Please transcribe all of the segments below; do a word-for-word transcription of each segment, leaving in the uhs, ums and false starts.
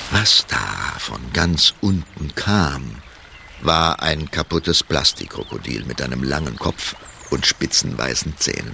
Was da von ganz unten kam, war ein kaputtes Plastikkrokodil mit einem langen Kopf und spitzen weißen Zähnen.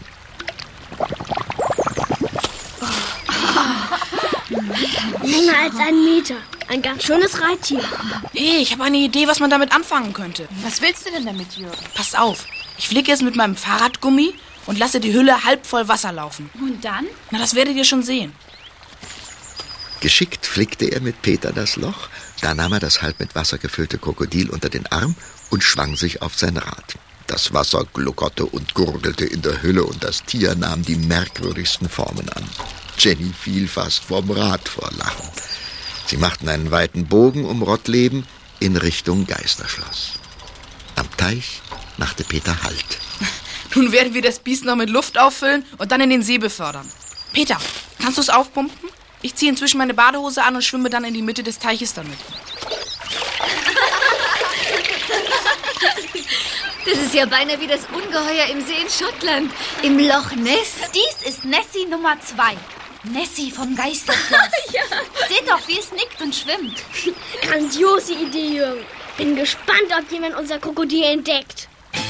Länger als einen Meter. Ein ganz schönes Reittier. Hey, ich habe eine Idee, was man damit anfangen könnte. Was willst du denn damit, Jürgen? Pass auf, ich flicke es mit meinem Fahrradgummi und lasse die Hülle halb voll Wasser laufen. Und dann? Na, das werdet ihr schon sehen. Geschickt flickte er mit Peter das Loch, da nahm er das halb mit Wasser gefüllte Krokodil unter den Arm und schwang sich auf sein Rad. Das Wasser gluckerte und gurgelte in der Hülle und das Tier nahm die merkwürdigsten Formen an. Jenny fiel fast vom Rad vor Lachen. Sie machten einen weiten Bogen um Rottleben in Richtung Geisterschloss. Am Teich machte Peter Halt. Nun werden wir das Biest noch mit Luft auffüllen und dann in den See befördern. Peter, kannst du es aufpumpen? Ich ziehe inzwischen meine Badehose an und schwimme dann in die Mitte des Teiches damit. Das ist ja beinahe wie das Ungeheuer im See in Schottland, im Loch Ness. Dies ist Nessie Nummer zwei. Nessie vom Geisterschloss. Ja. Seht doch, wie es nickt und schwimmt. Grandiose Idee, Jürgen. Bin gespannt, ob jemand unser Krokodil entdeckt.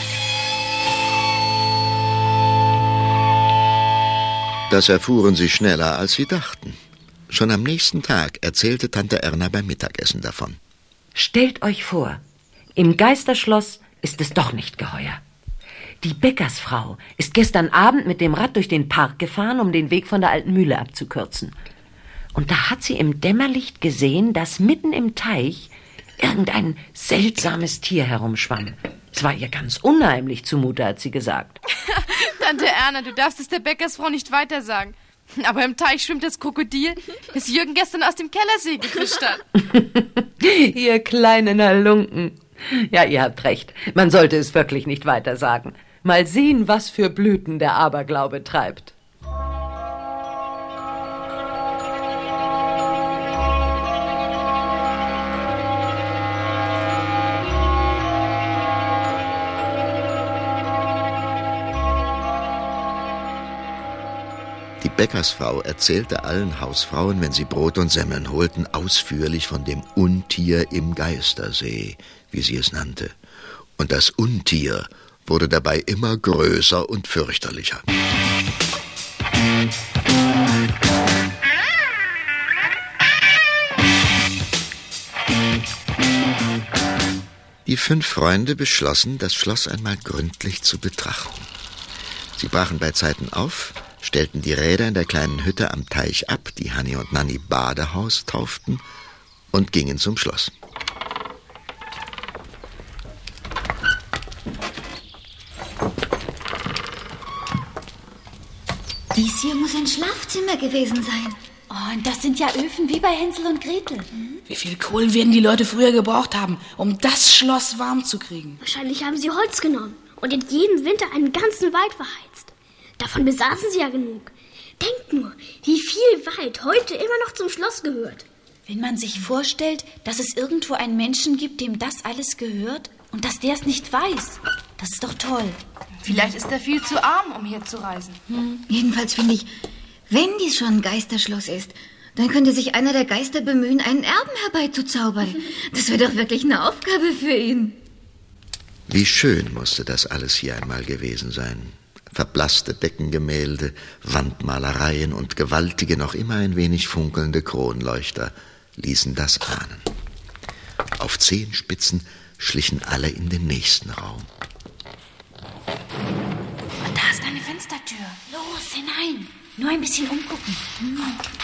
Das erfuhren sie schneller, als sie dachten. Schon am nächsten Tag erzählte Tante Erna beim Mittagessen davon. Stellt euch vor, im Geisterschloss ist es doch nicht geheuer. Die Bäckersfrau ist gestern Abend mit dem Rad durch den Park gefahren, um den Weg von der alten Mühle abzukürzen. Und da hat sie im Dämmerlicht gesehen, dass mitten im Teich irgendein seltsames Tier herumschwamm. Es war ihr ganz unheimlich zumute, hat sie gesagt. Tante Erna, du darfst es der Bäckersfrau nicht weiter sagen. Aber im Teich schwimmt das Krokodil, das Jürgen gestern aus dem Kellersee gefischt hat. Ihr kleinen Halunken. Ja, ihr habt recht. Man sollte es wirklich nicht weiter sagen. Mal sehen, was für Blüten der Aberglaube treibt. Die Bäckersfrau erzählte allen Hausfrauen, wenn sie Brot und Semmeln holten, ausführlich von dem Untier im Geistersee, wie sie es nannte. Und das Untier wurde dabei immer größer und fürchterlicher. Die fünf Freunde beschlossen, das Schloss einmal gründlich zu betrachten. Sie brachen bei Zeiten auf, stellten die Räder in der kleinen Hütte am Teich ab, die Hanni und Nanni Badehaus tauften, und gingen zum Schloss. Dies hier muss ein Schlafzimmer gewesen sein. Oh, und das sind ja Öfen wie bei Hänsel und Gretel. Wie viel Kohlen werden die Leute früher gebraucht haben, um das Schloss warm zu kriegen? Wahrscheinlich haben sie Holz genommen und in jedem Winter einen ganzen Wald verheizt. Davon besaßen sie ja genug. Denkt nur, wie viel Wald heute immer noch zum Schloss gehört. Wenn man sich vorstellt, dass es irgendwo einen Menschen gibt, dem das alles gehört und dass der es nicht weiß, das ist doch toll. Vielleicht ist er viel zu arm, um hier zu reisen. Hm. Jedenfalls finde ich, wenn dies schon ein Geisterschloss ist, dann könnte sich einer der Geister bemühen, einen Erben herbeizuzaubern. Das wäre doch wirklich eine Aufgabe für ihn. Wie schön musste das alles hier einmal gewesen sein. Verblasste Deckengemälde, Wandmalereien und gewaltige, noch immer ein wenig funkelnde Kronleuchter ließen das ahnen. Auf Zehenspitzen schlichen alle in den nächsten Raum. Und da ist eine Fenstertür. Los, hinein. Nur ein bisschen umgucken. Hm.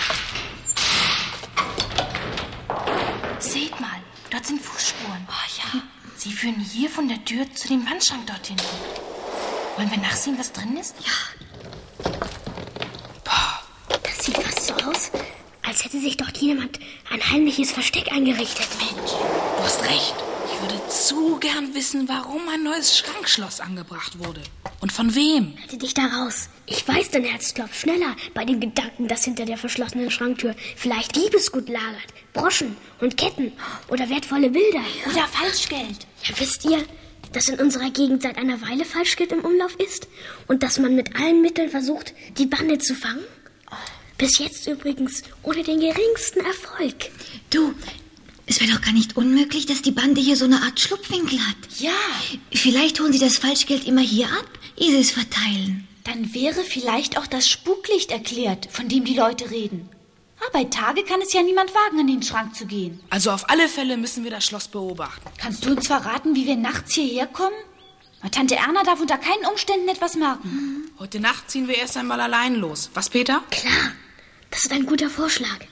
Seht mal, dort sind Fußspuren. Oh ja. Sie führen hier von der Tür zu dem Wandschrank dort hinten. Wollen wir nachsehen, was drin ist? Ja. Boah, das sieht fast so aus, als hätte sich dort jemand ein heimliches Versteck eingerichtet. Mensch, du hast recht. Ich würde zu gern wissen, warum ein neues Schrankschloss angebracht wurde. Und von wem? Halte dich da raus. Ich weiß, dein Herz klopft schneller bei dem Gedanken, dass hinter der verschlossenen Schranktür vielleicht Liebesgut lagert. Broschen und Ketten oder wertvolle Bilder. Oder Falschgeld. Ja, wisst ihr, dass in unserer Gegend seit einer Weile Falschgeld im Umlauf ist und dass man mit allen Mitteln versucht, die Bande zu fangen? Bis jetzt übrigens ohne den geringsten Erfolg. Du, es wäre doch gar nicht unmöglich, dass die Bande hier so eine Art Schlupfwinkel hat. Ja. Vielleicht holen sie das Falschgeld immer hier ab, ehe sie es verteilen. Dann wäre vielleicht auch das Spuklicht erklärt, von dem die Leute reden. Aber bei Tage kann es ja niemand wagen, in den Schrank zu gehen. Also auf alle Fälle müssen wir das Schloss beobachten. Kannst du uns verraten, wie wir nachts hierher kommen? Tante Erna darf unter keinen Umständen etwas merken. Hm. Heute Nacht ziehen wir erst einmal allein los. Was, Peter? Klar, das ist ein guter Vorschlag.